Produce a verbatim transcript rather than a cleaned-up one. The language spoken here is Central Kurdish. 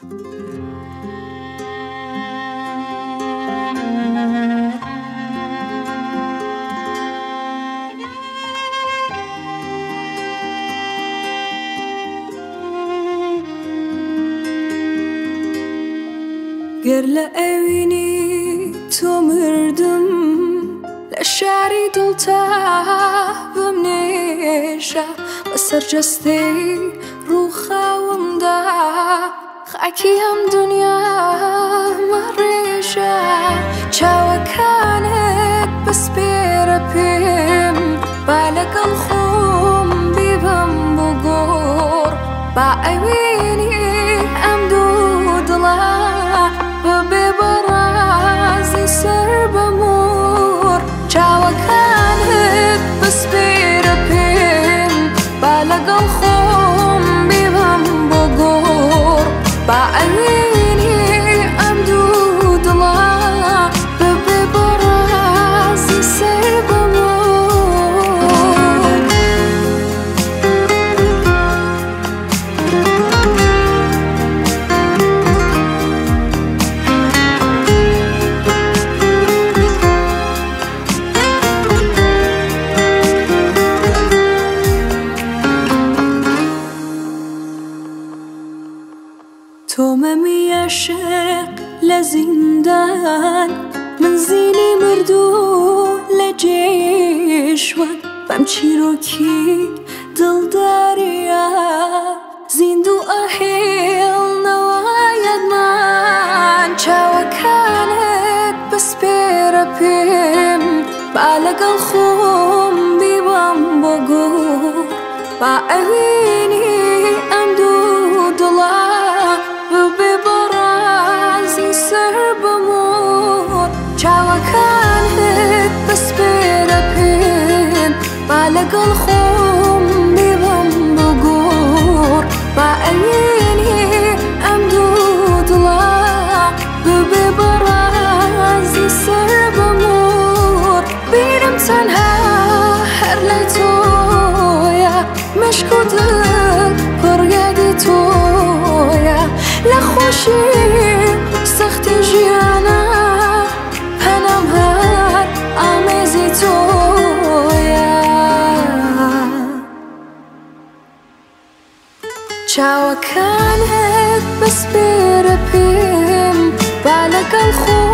گەر لە ئەوینی تۆ مردم لە شاری دڵتا بمنێژە بەسەر جەستەی ڕووخاومدا خاکی هەم دونیامە ڕێژە چاوەکانت بەسپێرە پێم با لەگەڵ خۆم بیبم بۆ گۆڕ با ئەوینی ئەم دوو دڵە بەبێ بەڕازی سەر بەمۆر چاوەکانت بەسپێرە پێم با لەگەڵ خۆم بیبم بۆ گۆڕ با ئەوینی ئەم دوو دڵە بەبێ بەڕازی سەر بەمۆر تۆ مەمی عاشق لە زیندان من زینی مردوو لە جێشوان بەم چیرۆکی دڵداریە زیندوو ئەهێڵنەوەیەکمان چاوەکانت بەسپێرە پێم با لەگەڵ خۆم بیبم بۆ گۆڕ با ئەوینی ئەم دوو دڵە بەبێ بەڕازی سەر بەمۆر چاوەکانت بەسپێرە پێم با لەگەڵ خۆم بیبم بۆ گۆڕ با ئەوینی ئەم دوو دڵە بەبێ بەڕازی سەر بەمۆر بیرم تەنها هەر لای تۆیە مەشک و دڵ پڕ یادی تۆیە لە خۆشی سەختی ژیانە پەنام هەر ئامێزی تۆیە چاوەکانت بەسپێرە پێم با لەگەڵ خۆم